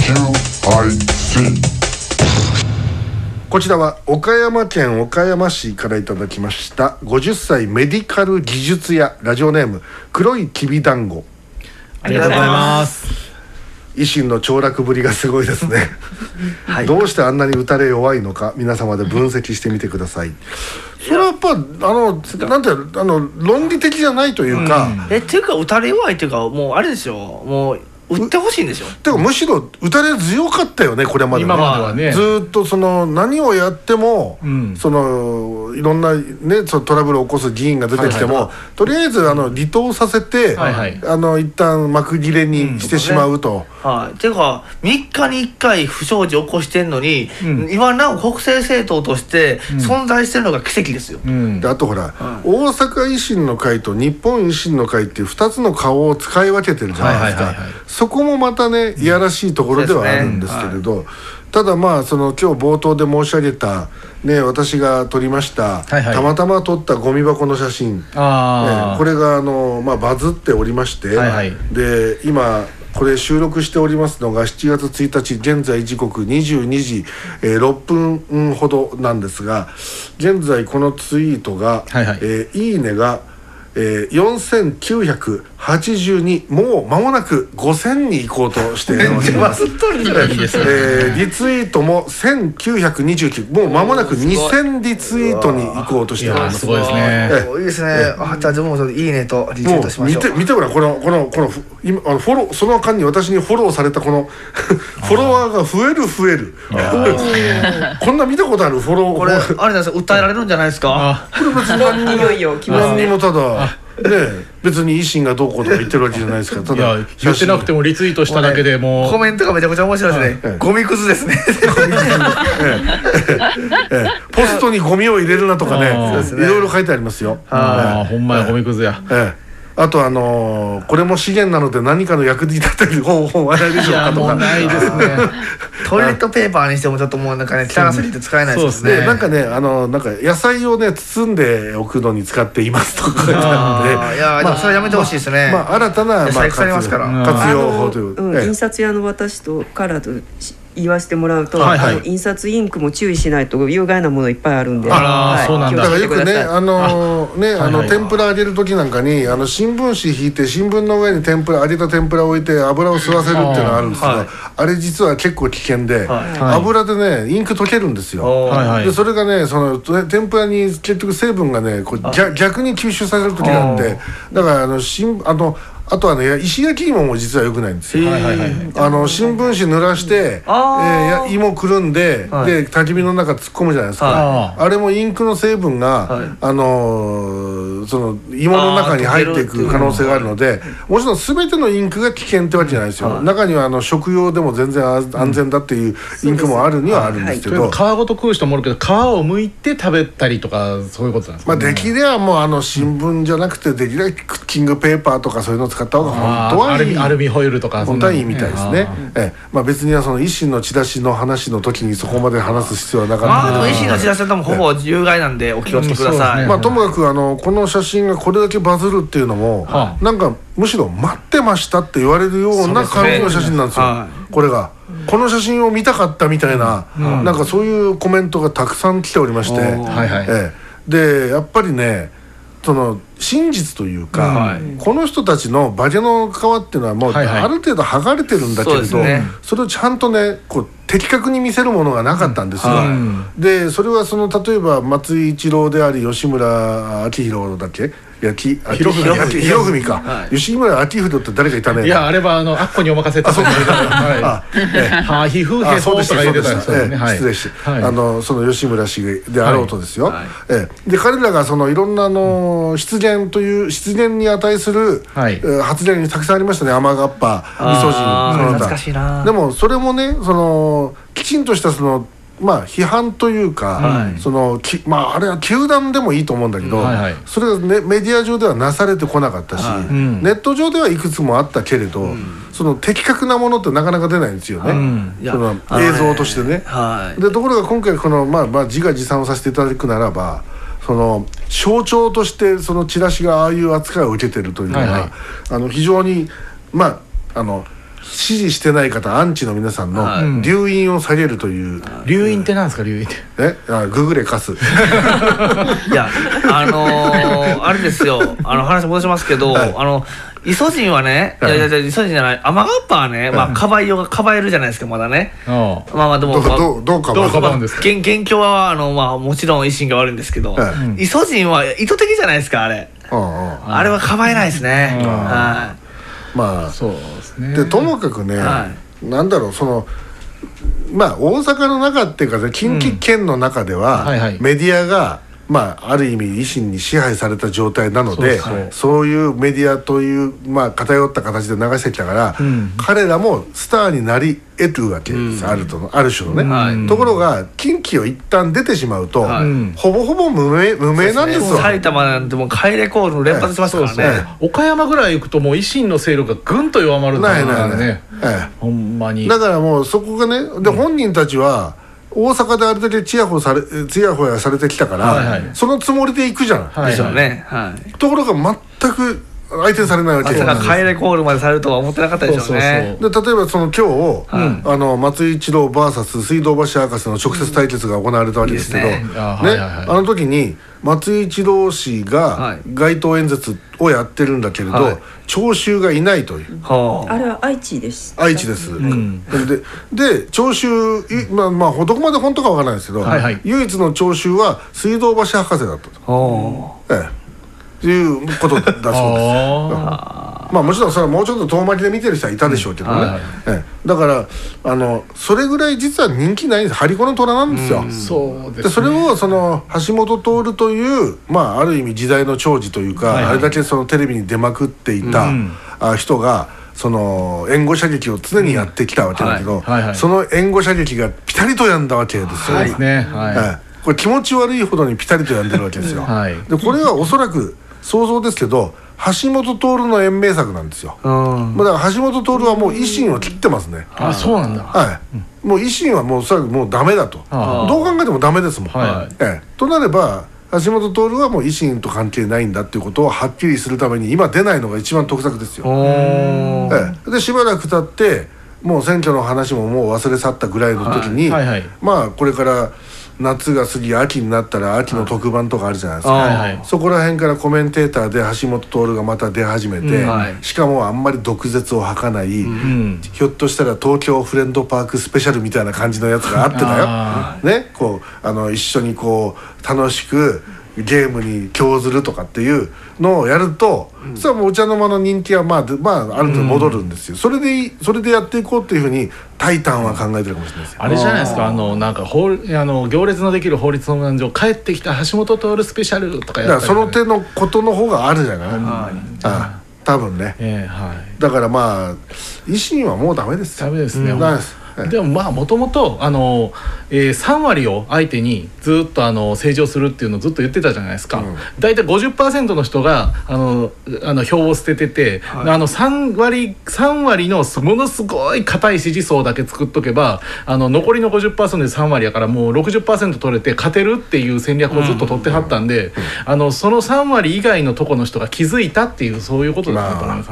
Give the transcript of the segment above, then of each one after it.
こちらは岡山県岡山市からいただきました50歳メディカル技術屋、ラジオネーム黒いきびだんご。 ありがとうございます。 維新の凋落ぶりがすごいですね、はい、どうしてあんなに打たれ弱いのか皆様で分析してみてください。それはやっぱなんて論理的じゃないというか、 っていうか打たれ弱いっていうか、もうあれですよ、もう打ってほしいんですよ。 てかむしろ打たれ強かったよね、これまでね。 今まではね、 ずっと何をやっても、いろんなねそのトラブルを起こす議員が出てきても、とりあえず離党させて、一旦幕切れにしてしまうと。 っていうか3日に1回不祥事起こしてんのに、今なお国政政党として存在してるのが奇跡ですよ。 であとほら、大阪維新の会と日本維新の会っていう2つの顔を使い分けてるじゃないですか。そこもまたねいやらしいところではあるんですけれど、ただ今日冒頭で申し上げたね、私が撮りました、たまたま撮ったゴミ箱の写真、これがバズっておりまして、で今これ収録しておりますのが7月1日、現在時刻22時、6分ほどなんですが、現在このツイートが、いいねが4982、もう間もなく5000に行こうとしています。リツイートも1929、もう間もなく2000リツイートに行こうとしています。 すごいですね。いいですね。じゃあもういいねとリツイートしましょう。 見てごらん、この今フォロー、その間に私にフォローされたこのフォロワーが増える。こんな見たことあるフォロー。 これあれなんですよ、訴えられるんじゃないですか。 これ別にいよいよ来ますね。何にもただ別に維新がどうこうとか言ってるわけじゃないですから、ただ言ってなくてもリツイートしただけでもうコメントがめちゃくちゃ面白いですね。ゴミくずですね。 ポストにゴミを入れるなとかね、いろいろ書いてありますよ。 ほんまやゴミくずや。 あとこれも資源なので何かの役に立てる方法はないでしょうかとか。 ないですね。 トイレットペーパーにしてもちょっともうなんかね、汚すぎて使えないですね。 なんかねなんか野菜をね包んでおくのに使っていますとか書いてあるので、 いやでもそれやめてほしいですね。 新たな活用法という。 印刷屋の私とからと言わせてもらうと、印刷インクも注意しないと有害なものいっぱいあるんで、 そうなんだ。 だからよくね天ぷら揚げる時なんかに新聞紙引いて新聞の上に揚げた天ぷらを置いて油を吸わせるっていうのがあるんですけど、あれ実は結構危険で、油でねインク溶けるんですよ。でそれがね天ぷらに結局成分がね逆に吸収される時があって、だからあとはね石焼き芋も実は良くないんですよ。新聞紙濡らして芋くるんで焚き火の中突っ込むじゃないですか。あれもインクの成分がその芋の中に入っていく可能性があるので、もちろん全てのインクが危険ってわけじゃないですよ。中には食用でも全然安全だっていうインクもあるにはあるんですけど、 皮ごと食う人もおるけど皮を剥いて食べたりとかそういうことなんですかね。 できればもう新聞じゃなくてできればクッキングペーパーとかそういうの使った方が本当はいい。 アルミホイルとか本当はいいみたいですね。別にはその維新のチラシの話の時にそこまで話す必要はなかった。 でも維新のチラシは多分ほぼ有害なんでお気をつけください。 ともかくこの写真がこれだけバズるっていうのもなんかむしろ待ってましたって言われるような感じの写真なんですよ。これがこの写真を見たかったみたいななんかそういうコメントがたくさん来ておりまして、でやっぱりねその真実というか、この人たちの化けの皮っていうのはもうある程度剥がれてるんだけれど、それをちゃんとね的確に見せるものがなかったんですよ。でそれは例えば松井一郎であり吉村明宏だっけ、博文か、吉村明宏って誰かいたね。 いやあれはあっこにお任せってそうです。皮膚兵そうとか言ってたんですよね。 失礼してその吉村氏であろうとですよ。で彼らがいろんな失言に値する発言にたくさんありましたね。雨がっぱ、みそ汁、 懐かしいな。 でもそれもねきちんとした批判というか、あれは糾弾でもいいと思うんだけど、それがメディア上ではなされてこなかったし、ネット上ではいくつもあったけれど、的確なものってなかなか出ないんですよね、映像としてね。でところが今回自画自賛をさせていただくならば、象徴としてチラシがああいう扱いを受けてるというのは、非常に支持してない方アンチの皆さんの留飲を下げるという。 留飲ってなんですか？留飲ってググレカス。 いやあれですよ、話戻しますけど、イソジンはね、いやイソジンじゃない、アマガッパはね、かばえるじゃないですか、まだね。でもどうかばうんですか？ 元凶はもちろん維新が悪いんですけど、イソジンは意図的じゃないですか、あれ。あれはかばえないですね。 まあそうですね。 でともかくね、なんだろう、大阪の中っていうか近畿圏の中ではメディアがある意味維新に支配された状態なので、そういうメディアという偏った形で流してきたから、彼らもスターになり得るわけです、ある種のね。ところが近畿を一旦出てしまうと、ほぼほぼ無名なんですよ。 埼玉なんてもう帰れコール連発しますからね。 岡山ぐらい行くともう維新の勢力がぐんと弱まるんだからね。ほんまに。 だからもうそこがね、で本人たちは大阪であれだけちやほやされてきたから、そのつもりで行くじゃない。 ですよね。 ところが全く相手にされないわけで、 まさか帰れコールまでされるとは思ってなかったでしょうね。 で例えば今日、松井一郎 VS 水道橋博士の直接対決が行われたわけですけど、あの時に松井一郎氏が街頭演説をやってるんだけれど、聴衆がいないという。 あれは愛知です。 愛知です。で聴衆、どこまで本当かわからないですけど、唯一の聴衆は水道橋博士だったと。いうことだそうです。もちろんそれはもうちょっと遠巻きで見てる人はいたでしょうけどね。だからそれぐらい実は人気ないんです。張り子の虎なんですよ。でそれを橋本徹というある意味時代の寵児というか、あれだけテレビに出まくっていた人が援護射撃を常にやってきたわけだけど、その援護射撃がピタリと止んだわけですよ。これ気持ち悪いほどにピタリと止んでるわけですよ。でこれはおそらく想像ですけど橋本徹の延命策なんですよ。だから橋本徹はもう維新を切ってますね。 そうなんだ。 もう維新はもうおそらくもうダメだと。どう考えてもダメですもん。となれば橋本徹はもう維新と関係ないんだっていうことをはっきりするために今出ないのが一番得策ですよ。でしばらく経ってもう選挙の話ももう忘れ去ったぐらいの時に、これから夏が過ぎ秋になったら秋の特番とかあるじゃないですか。そこら辺からコメンテーターで橋本徹がまた出始めて、しかもあんまり毒舌を吐かない、ひょっとしたら東京フレンドパークスペシャルみたいな感じのやつがあってだよ、ね、一緒に楽しくゲームに興ずるとかっていうのをやると、それはもうお茶の間の人気はある程度戻るんですよ。それでやっていこうっていうふうにタイタンは考えてるかもしれないですよ。 あれじゃないですか、なんか行列のできる法律の難上帰ってきた橋本徹スペシャルとかやったり、 その手のことの方があるじゃない。多分ね。だから維新はもうダメですよ。 ダメですね。でももともと3割を相手にずっと政治をするっていうのをずっと言ってたじゃないですか。大体 50% の人が票を捨ててて、3割のものすごい固い支持層だけ作っとけば残りの 50% で3割やからもう 60% 取れて勝てるっていう戦略をずっと取ってはったんで、その3割以外のとこの人が気づいたっていうそういうことだと思います。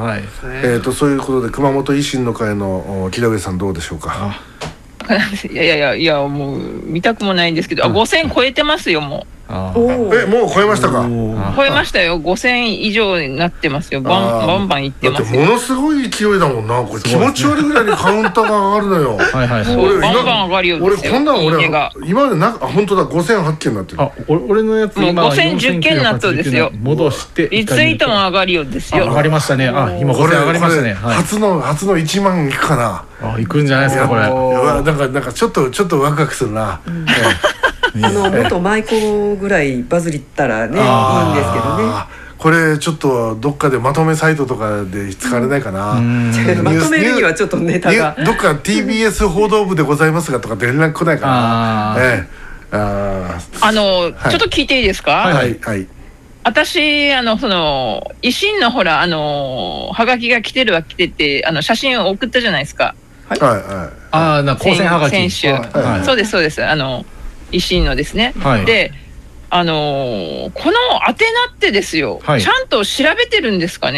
そういうことで熊本維新の会の木田上さんどうでしょうか。 いやもう見たくもないんですけど、5000超えてますよもう。 もう超えましたか。 超えましたよ。5000以上になってますよ。バンバンいってますよ。 だってものすごい勢いだもんな。これ気持ち悪いぐらいにカウンターが上がるのよ。 バンバン上がるようですよ。 俺こんなん今まで本当だ5008件になってる。 俺のやつ今5010件になったんですよ。 戻してリツイートも上がるようですよ。 上がりましたね。今5000上がりましたね。 初の1万いくかな。 いくんじゃないですかこれ。 なんかちょっとワクワクするな。 元舞子ぐらいバズったらねいいんですけどね。 これちょっとどっかでまとめサイトとかで使われないかな。 まとめるにはちょっとネタがどっか TBS 報道部でございますがとか連絡来ないかな。 ちょっと聞いていいですか。私維新のはがきが来てて写真を送ったじゃないですか。 当選はがき先週。そうです維新のですね。でこの宛名ってですよ、ちゃんと調べてるんですかね。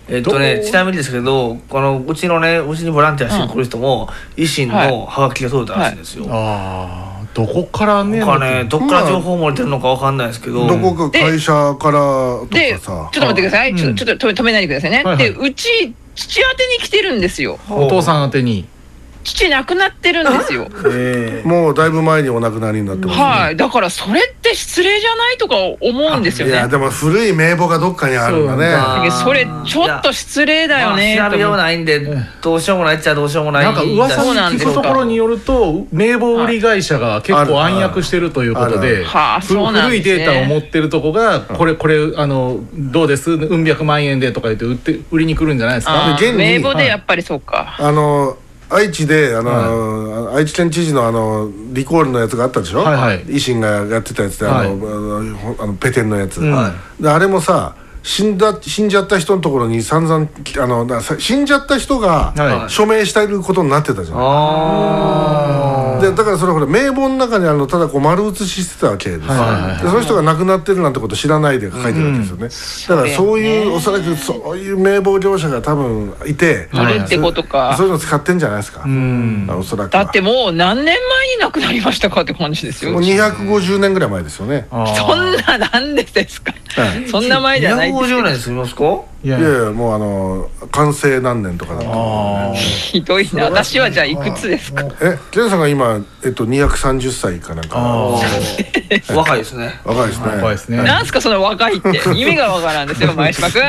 ちなみにですけどうちにボランティアしてくる人も維新のハガキが届いたらしいんですよ。 どこからねどこから情報漏れてるのかわかんないですけど、 どこか会社からとかさ。 ちょっと待ってください。ちょっと止めないでくださいね。でうち父宛てに来てるんですよ。 お父さん宛てに。 父亡くなってるんですよ。 もうだいぶ前にお亡くなりになってますね。 はい、だからそれって失礼じゃないとか思うんですよね。 いやでも古い名簿がどっかにあるんだね。 それちょっと失礼だよね。 調べようないんでどうしようもないっちゃどうしようもない。 なんか噂に聞くところによると名簿売り会社が結構暗躍してるということで、古いデータを持ってるとこがこれどうですうん百万円でとか言って売りに来るんじゃないですか。 名簿でやっぱりそうか。 愛知で愛知県知事のリコールのやつがあったでしょ。維新がやってたやつでペテンのやつ。であれもさ死んじゃった人のところに散々死んじゃった人が署名していることになってたじゃん。でだからそれほら名簿の中にただ丸写ししてたわけです。でその人が亡くなってるなんてこと知らないで書いてるわけですよね。だからそういうおそらくそういう名簿業者が多分いているってことか。 そういうの使ってんじゃないですか。おそらく。 だってもう何年前に亡くなりましたかって感じですよ。 もう250年ぐらい前ですよね。 そんななんでですか。そんな前じゃない。 250年住みますか。 いやいやもう完成何年とかだと。 ひどいな。私はじゃあいくつですか。 ケンさんが今230歳かなんか。 若いですね。 若いですね。 若いですね。 なんすかその若いって意味がわからんですよ前島君。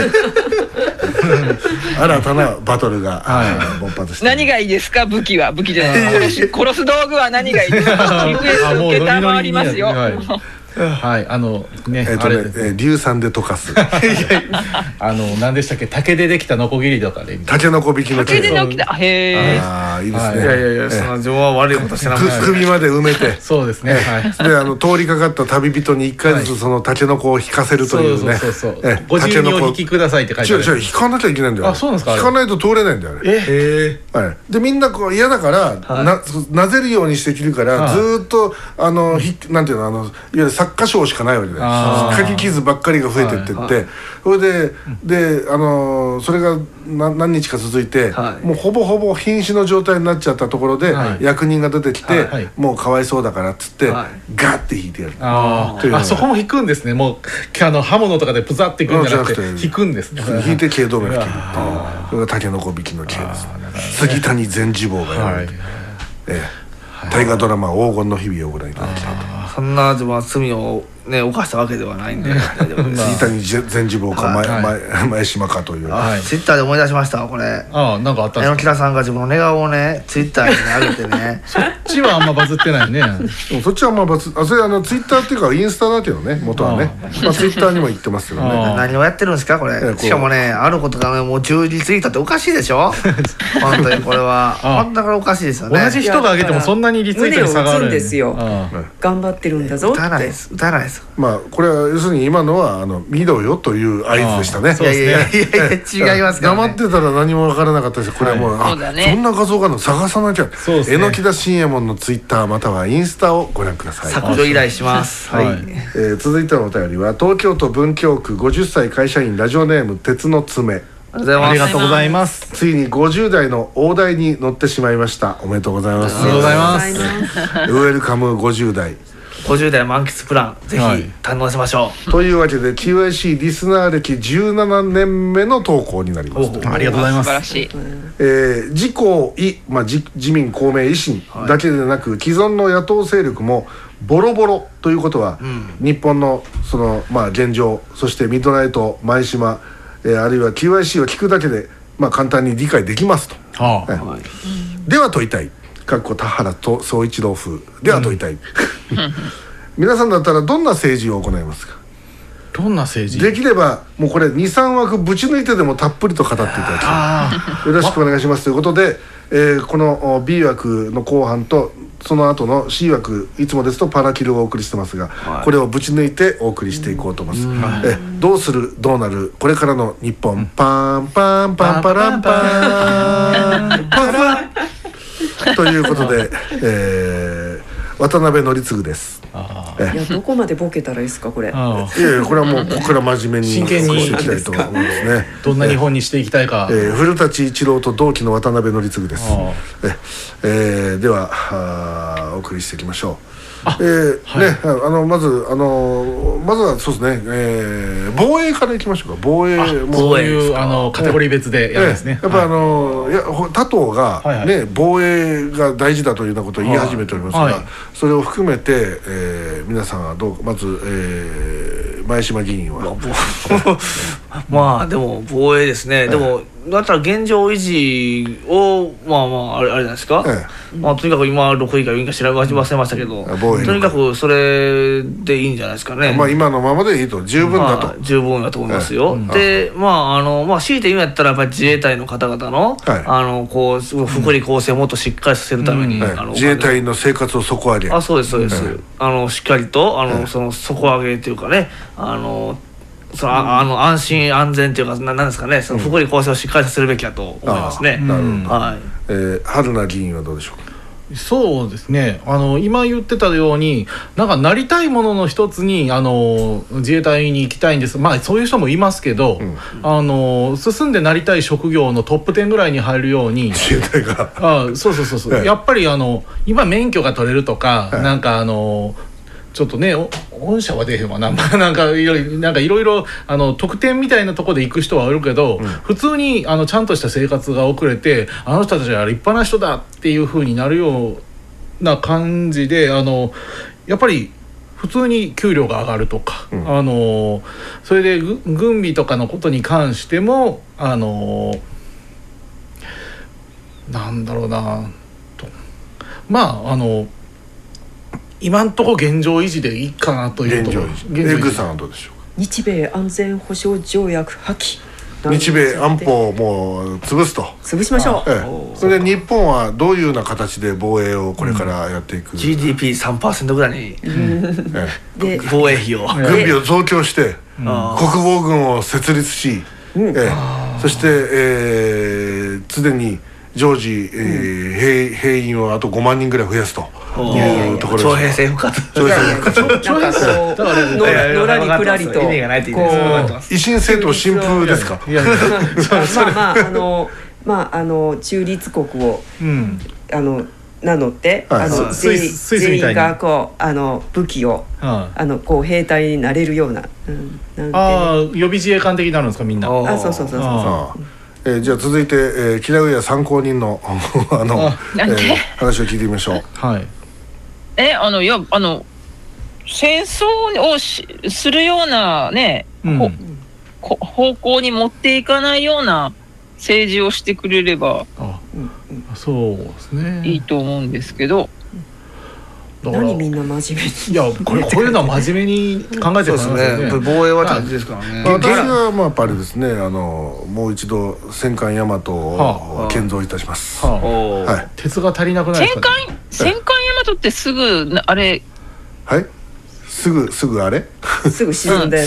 新たなバトルが勃発して。 何がいいですか。武器じゃない。殺す道具は何がいいですか。リクエスト受けたまわりますよ。 はい硫酸で溶かす。 何でしたっけ、竹でできたノコギリとかでタケノコ引きの竹でできた。へえ。 いいですね。 いやその情は悪いことしてなかった。 首まで埋めて。 そうですね。で通りかかった旅人に一回ずつそのタケノコを引かせるというね。 ご自由にお引きくださいって書いてある。 違う引かなきゃいけないんだよ。 あ、そうなんですか。 引かないと通れないんだよね。でみんな嫌だからなぜるようにしてきるからずっとなんていうのいわゆる作家賞しかないわけで、書き傷ばっかりが増えてってってそれでそれが何日か続いてもうほぼほぼ瀕死の状態になっちゃったところで役人が出てきてもうかわいそうだからっつってガッて引いてやる。 あそこも引くんですね。もう刃物とかでプザっていくんじゃなくて引くんですね。 引いて頸動脈切るっていうそれがタケノコ引きの刑です。杉谷善次坊がやる大河ドラマ黄金の日々をご覧いただきたいと。 そんな罪をね犯したわけではないんで杉谷善次坊か前島かという。 ツイッターで思い出しましたこれ。 なんかあったんですか。 榎田さんが自分の寝顔をねツイッターに上げてね。 そっちはあんまバズってないね。 そっちはあんまバズそれツイッターっていうかインスタだけどね元はね。ツイッターにも言ってますけどね。 何をやってるんですかこれ。しかもねあることがねもう10リツイートっておかしいでしょ。本当にこれは本当におかしいですよね。 同じ人が上げてもそんなにリツイートに差があるんですよ。頑張ってるんだぞって。打たないです。 これは要するに今のは見ろよという合図でしたね。 いや違いますからね。 黙ってたら何も分からなかったしこれはもうそんな画像があるの探さなきゃ。榎田信右衛門のツイッターまたはインスタをご覧ください。 削除依頼します。 続いてのお便りは東京都文京区50歳会社員ラジオネーム鉄の爪。 ありがとうございます。 ついに50代の大台に乗ってしまいました。おめでとうございます。 ありがとうございます。 ウェルカム50代。 50代満喫プランぜひ堪能しましょう。というわけで QIC リスナー歴17年目の投稿になります。 ありがとうございます。 素晴らしい。 自公自民公明維新だけでなく既存の野党勢力もボロボロということは日本のその現状そしてミッドナイト前島あるいは QIC を聞くだけで簡単に理解できますと。では問いたい田原と総一郎風では問いたい皆さんだったらどんな政治を行いますか。 どんな政治。 できればもうこれ 2,3 枠ぶち抜いてでもたっぷりと語っていただきたい。よろしくお願いしますということで、この B 枠の後半とその後の C 枠いつもですとパラキルをお送りしてますが、これをぶち抜いてお送りしていこうと思います。どうするどうなるこれからの日本パンパンパンパランパンパンということで、渡辺則次です。 いやどこまでボケたらいいですかこれ。いやこれはもうここから真面目に真剣にしていきたいと思いますね。 どんな日本にしていきたいか。 古舘一郎と同期の渡辺則次です。ではお送りしていきましょう。まずはそうですね、防衛からいきましょうか。防衛もそういうカテゴリー別でやるんですね。 やっぱ他党がね防衛が大事だというようなことを言い始めておりますが、それを含めて皆さんはどうまず前島議員はまあでも防衛ですね。でもだったら現状維持をあれじゃないですか。まあとにかく今6位か4位か忘れましたけど、とにかくそれでいいんじゃないですかね。 まあ今のままでいいと十分だと。 十分だと思いますよ。で強いて言うんやったらやっぱり自衛隊の方々のこう福利厚生をもっとしっかりさせるために自衛隊の生活を底上げ。 そうですそうです。しっかりとその底上げというかね安心安全というか何ですかね、その福利厚生をしっかりさせるべきだと思いますね。 春名議員はどうでしょうか。 そうですね、今言ってたようになんかなりたいものの一つに自衛隊に行きたいんです。まあそういう人もいますけど、進んでなりたい職業のトップ10ぐらいに入るように自衛隊がそうやっぱり今免許が取れるとか、なんかちょっとね御社は出へんわなんかいろいろ特典みたいなところで行く人はいるけど、普通にちゃんとした生活が遅れてあの人たちは立派な人だっていう風になるような感じでやっぱり普通に給料が上がるとか、それで軍備とかのことに関してもなんだろうなと今んとこ現状維持でいいかなというところ。 エグさんはどうでしょうか。 日米安全保障条約破棄。 日米安保をもう潰すと。 潰しましょう。それで日本はどういうような形で防衛をこれからやっていく。 GDP3% ぐらいに防衛費を軍備を増強して国防軍を設立し、そして常に常時兵員をあと5万人ぐらい増やすというところです。 徴兵制不活う。なんかのらりくらりと維新政党新風ですか。 中立国を名乗って全員がこう武器をこう兵隊になれるような。 予備自衛官的になるんですかみんな。 そう。 じゃあ続いて木田上参考人の話を聞いてみましょう。 戦争をするようなね、方向に持っていかないような政治をしてくれればそうですねいいと思うんですけど。 何みんな真面目に。 いやこういうのは真面目に考えてますね。 防衛は大事ですからね。 私はやっぱりですねもう一度戦艦大和を建造いたします。 鉄が足りなくないですか。 戦艦大和ってすぐあれすぐあれすぐ沈んで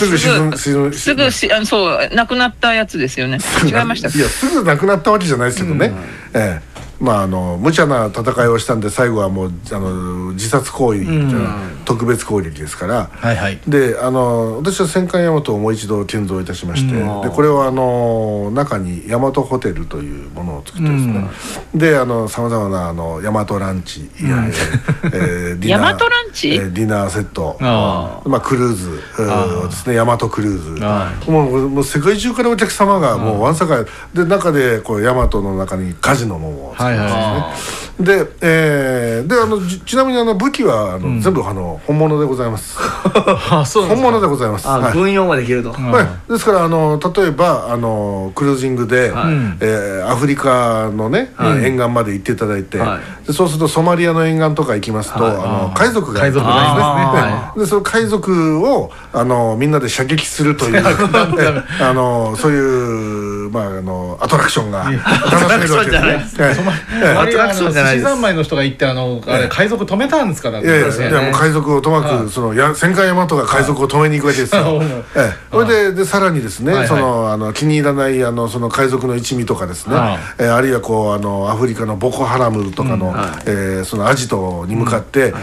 そうなくなったやつですよね。違いました。 いやすぐなくなったわけじゃないですけどね。無茶な戦いをしたんで最後はもう自殺行為、特別攻撃ですから、で私は戦艦大和をもう一度建造いたしまして、でこれは中に大和ホテルというものを作ってですね、でさまざまな大和ランチ、 大和ランチディナーセット、クルーズですね、大和クルーズ、もう世界中からお客様がもうわんさかで中でこう大和の中にカジノもでちなみに武器は全部本物でございます。本物でございます。 軍用まできると。 ですから例えばクルージングでアフリカのね沿岸まで行っていただいて、そうするとソマリアの沿岸とか行きますと海賊がいるんですね。でその海賊をみんなで射撃するというそういうアトラクションが楽しめるわけですね。 アトラクションじゃないです。資産前の人が行ってあれ海賊止めたんですから。 いやもう海賊をとまく戦艦大和が海賊を止めに行くわけですよ。それでさらにですね気に入らないその海賊の一味とかですね、あるいはアフリカのボコハラムとかのそのアジトに向かって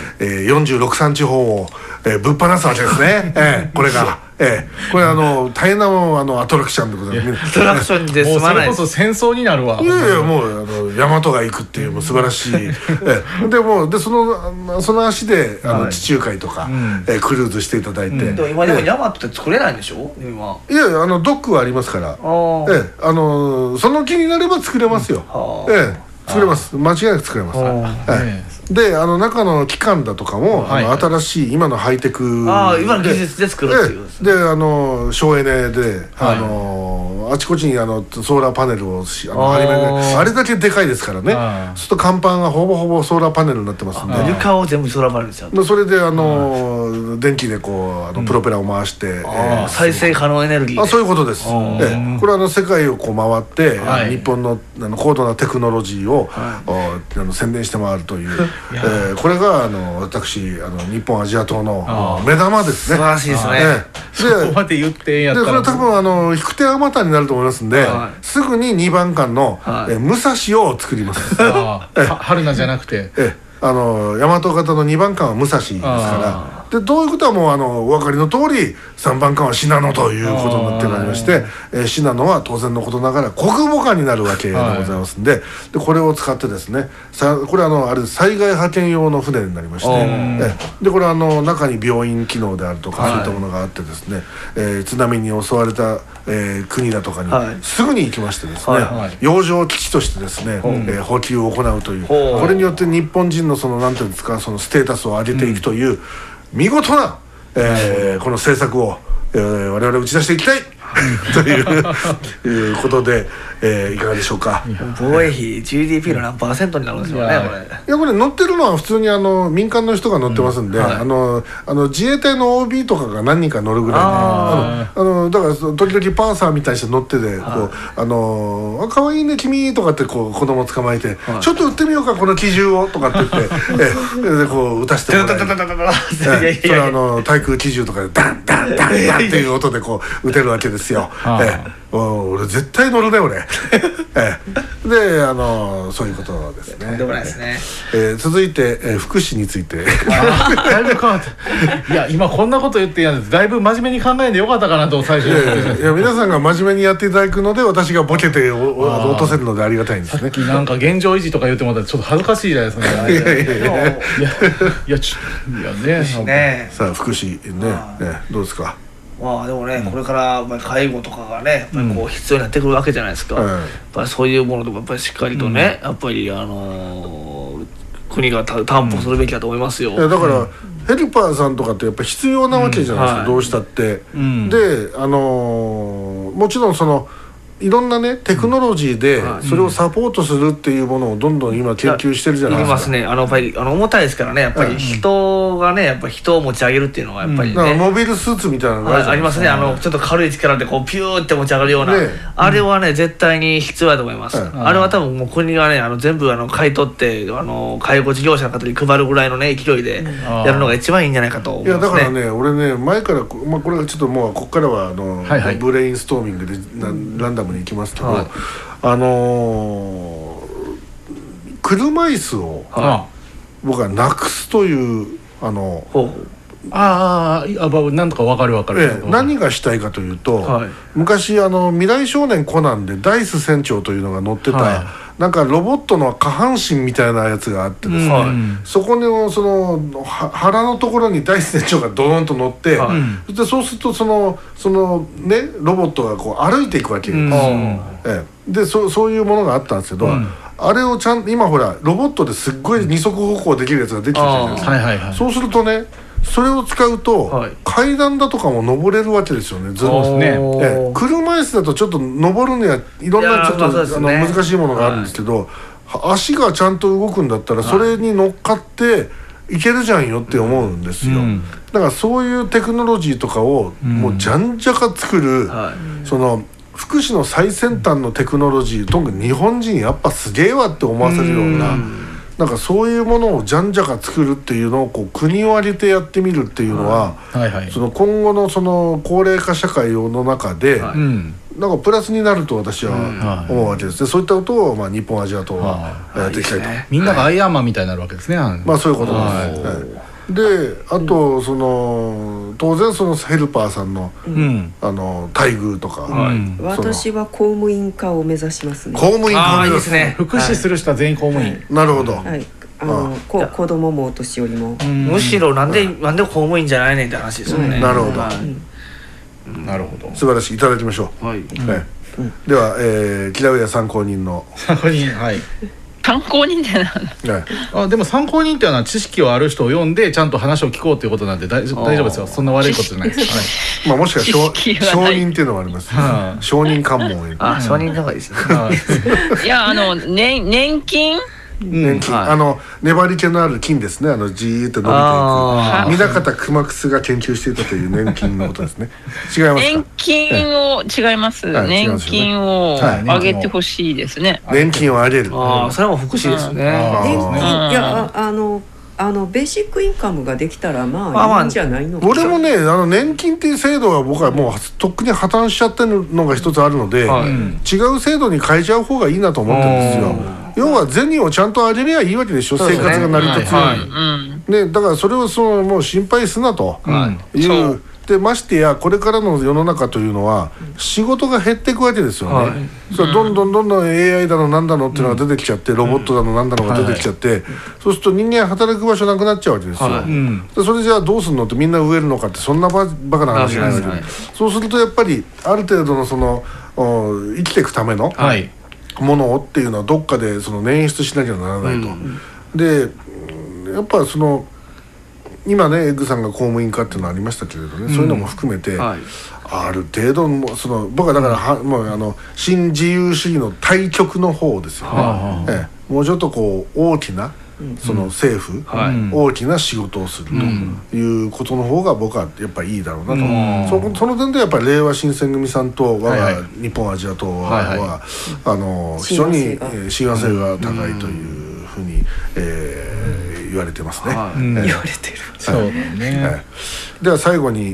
46産地方をぶっ放すわけですね。これが。これ大変なアトラクションでございます。 アトラクションで済まない。 もうそれこそ戦争になるわ。 いやいやもう大和が行くっていうもう素晴らしい。でその足で地中海とかクルーズしていただいて。 今でも大和って作れないんでしょ今。 いやドックはありますから。その気になれば作れますよ。作れます。間違いなく作れます。で中の機関だとかも新しい今のハイテク今の技術で作るっていうで省エネであちこちにソーラーパネルを張り巡るあれだけでかいですからね。そうすると甲板がほぼほぼソーラーパネルになってますんで床を全部ソーラーパネルですよ。 それで電気でプロペラを回して再生可能エネルギーそういうことです。これは世界を回って日本の高度なテクノロジーを宣伝して回るというこれが私日本アジア党の目玉ですね。 素晴らしいですね。 そこまで言ってやったらこれ多分引く手あまたになると思いますんですぐに2番艦の武蔵を作ります。 春菜じゃなくて大和型の2番艦は武蔵ですからでどういうことはもうお分かりの通り3番艦は信濃ということになってまいりまして信濃は当然のことながら国母艦になるわけでございますんでこれを使ってですねこれあれ災害派遣用の船になりましてでこれ中に病院機能であるとかそういったものがあってですね津波に襲われた国だとかにすぐに行きましてですね洋上基地としてですね補給を行うというこれによって日本人の何ていうんですかステータスを上げていくという見事なこの政策を我々打ち出していきたいということでいかがでしょうか。 防衛費 GDP の何%になるんですよねこれ。 いやこれ乗ってるのは普通に民間の人が乗ってますんで自衛隊の OB とかが何人か乗るぐらいでだから時々パーサーみたいにして乗ってて可愛いね君とかって子供捕まえてちょっと撃ってみようかこの機銃をとかって言って撃たせてもらえるそれ対空機銃とかでダンダンダンダンっていう音で撃てるわけですよ。俺絶対乗るね俺。でそういうことですね。 とんでもないですね。 続いて福祉について。 だいぶ変わった。いや今こんなこと言ってやるんです。だいぶ真面目に考えんでよかったかなと最初に。 いや皆さんが真面目にやっていただくので私がボケて落とせるのでありがたいんですね。 さっきなんか現状維持とか言ってもらったらちょっと恥ずかしいじゃないですか。いやね。 さあ福祉ねどうですか。 まあでもねこれから介護とかがねやっぱり必要になってくるわけじゃないですか。やっぱりそういうものとかやっぱりしっかりとねやっぱり国が担保するべきだと思いますよ。 だからヘルパーさんとかってやっぱ必要なわけじゃないですかどうしたって。でもちろんいろんなねテクノロジーでそれをサポートするっていうものをどんどん今研究してるじゃないですか。 ますね。やっぱり重たいですからねやっぱり人がねやっぱり人を持ち上げるっていうのがやっぱりねモビルスーツみたいなのがありますね。ちょっと軽い力でピューって持ち上がるようなあれはね絶対に必要だと思います。あれは多分もう国がね全部買い取って介護事業者の方に配るぐらいのね勢いでやるのが一番いいんじゃないかと思いますね。 いやだからね俺ね前からこれはちょっともうここからはブレインストーミングでランダムに行きますけど車椅子を僕はなくすというなんとか分かる何がしたいかというと昔未来少年コナンでダイス船長というのが乗ってたなんかロボットの下半身みたいなやつがあってですねそこの腹のところにダイス船長がドーンと乗ってそうするとロボットが歩いていくわけです。でそういうものがあったんですけどあれを今ほらロボットですっごい二足歩行できるやつができてるじゃないですか。そうするとねそれを使うと階段だとかも登れるわけですよね。車椅子だとちょっと登るにはいろんなちょっと難しいものがあるんですけど足がちゃんと動くんだったらそれに乗っかっていけるじゃんよって思うんですよ。だからそういうテクノロジーとかをもうじゃんじゃか作るフ福祉の最先端のテクノロジー、とにかく日本人やっぱすげえわって思わせるような、なんかそういうものをじゃんじゃか作るっていうのをこう国を挙げてやってみるっていうのは、その今後のその高齢化社会の中で、なんかプラスになると私は思うわけですね。そういったことを日本アジア党はやっていきたいと。 みんながアイアンマンみたいになるわけですね。 まあそういうことです。であとその当然そのヘルパーさんの待遇とか、 私は公務員化を目指しますね。 公務員化いいですね。福祉する人は全員公務員。 なるほど。 子供もお年寄りも。 むしろなんで公務員じゃないねんって話ですよね。 なるほど。 なるほど。 素晴らしい。いただきましょう。ではキラウヤ参考人の。 参考人、はい。 参考人ってでも参考人っていうのは知識をある人を読んでちゃんと話を聞こうということなんで大丈夫ですよ。そんな悪いことじゃないです。 まあもしかしたら承認っていうのもあります。承認喚問を。 承認の方がいいですね。 いや年金。 粘り気のある金ですね。じーっと伸びていく南方熊楠が研究していたという年金のことですね。違いますか？ 年金を違います。年金を上げてほしいですね。 年金を上げる。 それも福祉ですね。 いやベーシックインカムができたらまあいいんじゃないの。 俺もね年金っていう制度は僕はもうとっくに破綻しちゃってるのが一つあるので、違う制度に変えちゃう方がいいなと思ってるんですよ。要は銭をちゃんと上げりゃいいわけでしょ、生活が成り立つように。だからそれをもう心配すなという。でましてやこれからの世の中というのは仕事が減っていくわけですよね。それどんどん AI だのなんだのっていうのが出てきちゃって、ロボットだのなんだのが出てきちゃって、そうすると人間働く場所なくなっちゃうわけですよ。でそれじゃあどうするのってみんな植えるのかってそんなバカな話じゃないわけで、そうするとやっぱりある程度のその生きていくためのものをっていうのはどっかでその捻出しなきゃならないと。でやっぱその今ねエッグさんが公務員化っていうのありましたけれどね、そういうのも含めて、ある程度その僕はだからもう新自由主義の対極の方ですよね。もうちょっとこう大きなその政府、大きな仕事をするということの方が僕はやっぱりいいだろうなと。その点でやっぱり令和新選組さんと我が日本アジア党は非常に親和性が高いというふうに言われてますね。 言われてる。 そうだね。 では最後に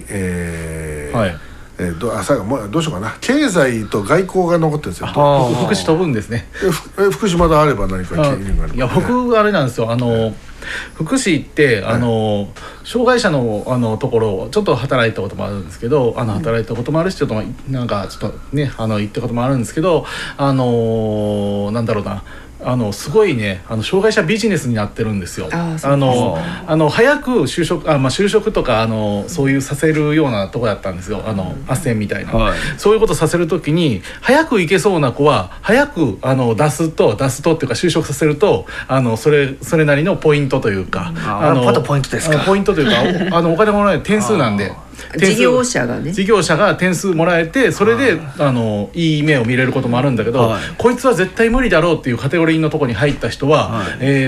最後もうどうしようかな。経済と外交が残ってるんですよ。 福祉飛ぶんですね。 福祉まだあれば何か気になる。 いや僕あれなんですよ。福祉って障害者のところをちょっと働いたこともあるんですけど、働いたこともあるしちょっとなんかちょっとね行ったこともあるんですけど、なんだろうな。すごいね障害者ビジネスになってるんですよ。早く就職とかそういうさせるようなとこやったんですよ。斡旋みたいな、そういうことさせるときに早く行けそうな子は早く出すとっていうか就職させるとそれなりのポイントというかポイントですか。 ポイントというかお金もらえる点数なんで。 事業者が点数もらえてそれでいい目を見れることもあるんだけど、こいつは絶対無理だろうっていうカテゴリーのところに入った人は、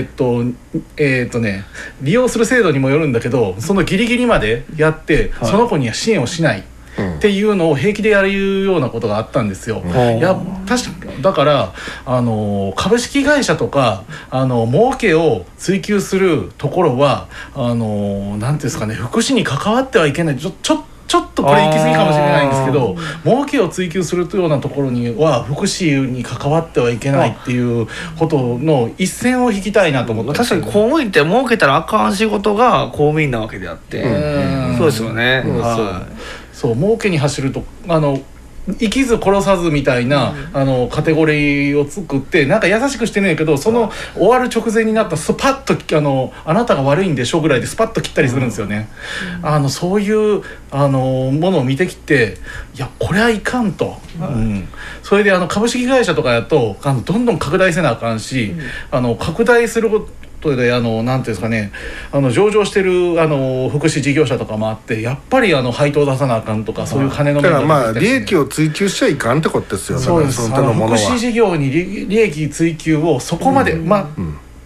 利用する制度にもよるんだけどそのギリギリまでやって、その子には支援をしないっていうのを平気でやるようなことがあったんですよ。だから株式会社とか儲けを追求するところはなんていうんですかね、福祉に関わってはいけない。ちょっとこれ行き過ぎかもしれないんですけど、儲けを追求するようなところには福祉に関わってはいけないっていうことの一線を引きたいなと思って。 確かに公務員って儲けたらあかん仕事が公務員なわけであって、そうですよね。 そう儲けに走ると生きず殺さずみたいな、カテゴリーを作ってなんか優しくしてねえけど、その終わる直前になったスパッとあなたが悪いんでしょぐらいでスパッと切ったりするんですよね。そういうものを見てきて、いやこれはいかんと、それで株式会社とかやとどんどん拡大せなあかんし、拡大することでなんていうんですかね、上場してる福祉事業者とかもあって、やっぱり配当出さなあかんとか、そういう金の面だから利益を追求しちゃいかんってことですよ。 そうです。福祉事業に利益追求をそこまで、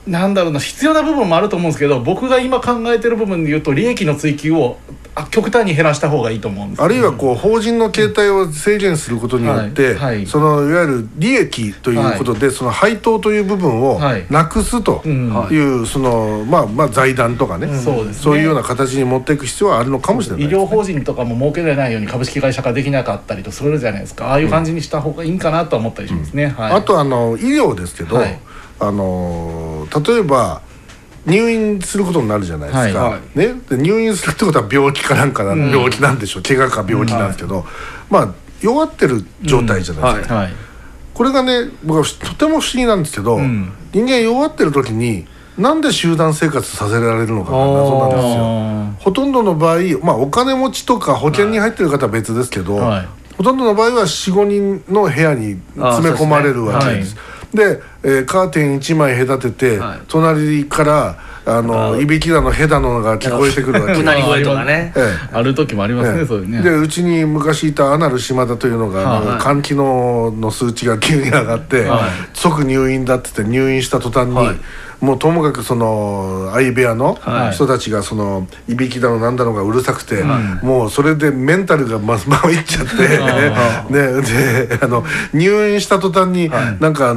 なんだろうな、必要な部分もあると思うんですけど、僕が今考えてる部分で言うと利益の追求を極端に減らした方がいいと思うんです。 あるいは法人の形態を制限することによって、いわゆる利益ということで、その配当という部分をなくすというその財団とかね、そういうような形に持っていく必要はあるのかもしれない。 医療法人とかも儲けれないように株式会社化できなかったりとするじゃないですか。ああいう感じにした方がいいんかなと思ったりしますね。 あと医療ですけど、例えば入院することになるじゃないですか、ね、で入院するってことは病気かなんか病気なんでしょう、怪我か病気なんですけど、弱ってる状態じゃないですか。これがね、僕はとても不思議なんですけど、人間弱ってる時になんで集団生活させられるのかが謎なんですよ。ほとんどの場合、お金持ちとか保険に入ってる方は別ですけど、ほとんどの場合は 4,5 人の部屋に詰め込まれるわけです。で、カーテン1枚隔てて、隣からいびきだのへだのが聞こえてくるわけです。 うなり声とかね、 ある時もありますね、そういうね。 で、うちに昔いたアナル島田というのが肝機能の数値が急に上がって、即入院だって言って入院した途端に、もうともかくその相部屋の人たちがそのいびきだのなんだのがうるさくて、もうそれでメンタルが参っちゃって、で入院した途端になんか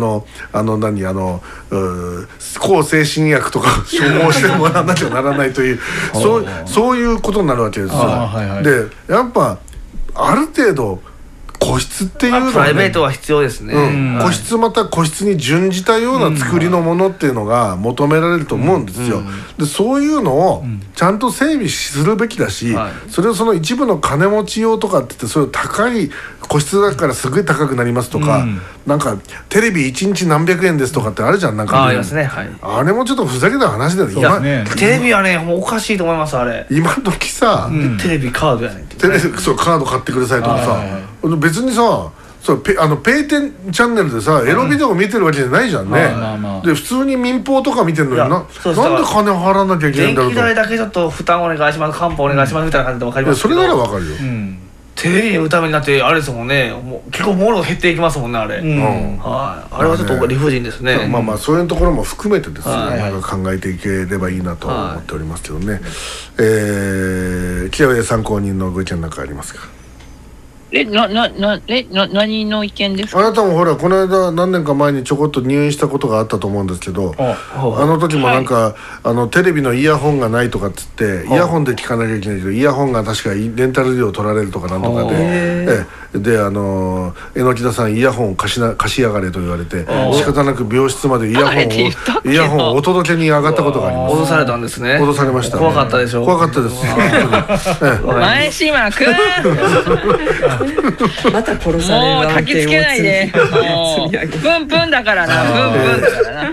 抗精神薬とか処方してもらわなきゃならないというそういうことになるわけですよ。でやっぱある程度個室っていうのは、 プライベートは必要ですね。 個室また個室に準じたような作りのものっていうのが求められると思うんですよ。でそういうのをちゃんと整備するべきだし、それをその一部の金持ち用とかって言って、それを高い個室だからすごい高くなりますとか、なんかテレビ1日何百円ですとかってあるじゃん。なんかありますね。 あれもちょっとふざけた話だよ。 テレビはね、もうおかしいと思います。あれ今時さ、 テレビカードやねん。 テレビそうカード買ってくださいとかさ、別にさ、ペイテンチャンネルでさエロビデオ見てるわけじゃないじゃんね。で普通に民放とか見てるのになんで金払わなきゃいけないんだろうと。 電気代だけちょっと負担お願いします、還付お願いしますみたいな感じで分かりますけど、 それなら分かるよ。 テレビに売るためになってあれですもんね、もう結構物が減っていきますもんね、あれ。あれはちょっと理不尽ですね。 そういうところも含めてですね、考えていければいいなと思っておりますけどね。木屋参考人のご意見なんかありますか？ 何の意見ですか？ あなたもほらこの間何年か前にちょこっと入院したことがあったと思うんですけど、あの時もなんか、テレビのイヤホンがないとかっつってイヤホンで聞かなきゃいけないけど、イヤホンが確かレンタル料取られるとかなんとかで、榎木田さんイヤホン貸しやがれと言われて、仕方なく病室までイヤホンをお届けに上がったことがあります。 脅されたんですね。 脅されました。 怖かったでしょ。 怖かったです。 前島くんまた殺される。 もう焚きつけないで。プンプンだからな。プンプンだからな。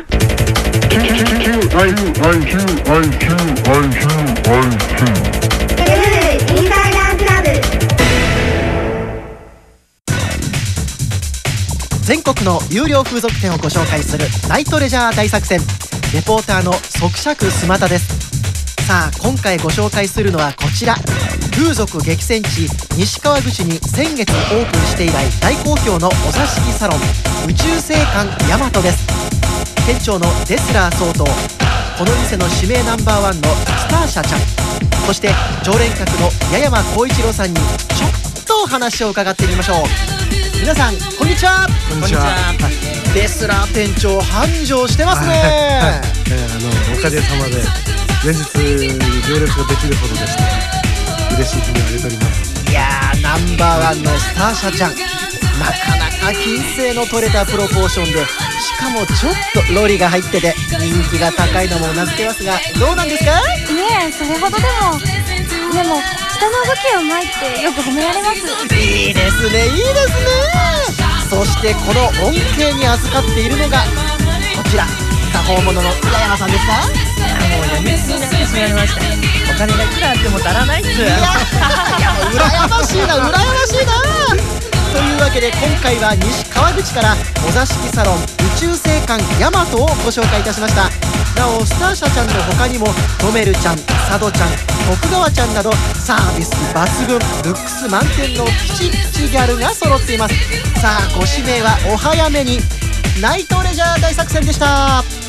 全国の有料風俗店をご紹介するナイトレジャー大作戦。レポーターの即尺スマタです。さあ今回ご紹介するのはこちら、風俗激戦地西川口に先月オープンして以来大好評のお座敷サロン宇宙星館ヤマトです。店長のデスラー総統、この店の指名ナンバーワンのスターシャちゃん、そして常連客の八山浩一郎さんにちょっとお話を伺ってみましょう。皆さんこんにちは。 こんにちは。 デスラー店長繁盛してますね。 おかげさまで連日行列ができるほどでした。嬉しい日にあげております。 いやー、ナンバーワンのスターシャちゃん、なかなか金星の取れたプロポーションで、しかもちょっとロリが入ってて人気が高いのもうなずけますが、どうなんですか？ ねえ、それほどでも下の武器を巻いてよく褒められます。 いいですね、いいですね。そしてこの恩恵に預かっているのがこちら、過方者の八山さんですか？ もうやみつきになってしまいました。お金がいくらあっても足らないっす。いや羨ましいな、羨ましいな。というわけで今回は西川口からお座敷サロン宇宙星館ヤマトをご紹介いたしました。なおスターシャちゃんの他にもトメルちゃん、サドちゃん、徳川ちゃんなどサービス抜群、ルックス満点のピチピチギャルが揃っています。さあご指名はお早めに。ナイトレジャー大作戦でした。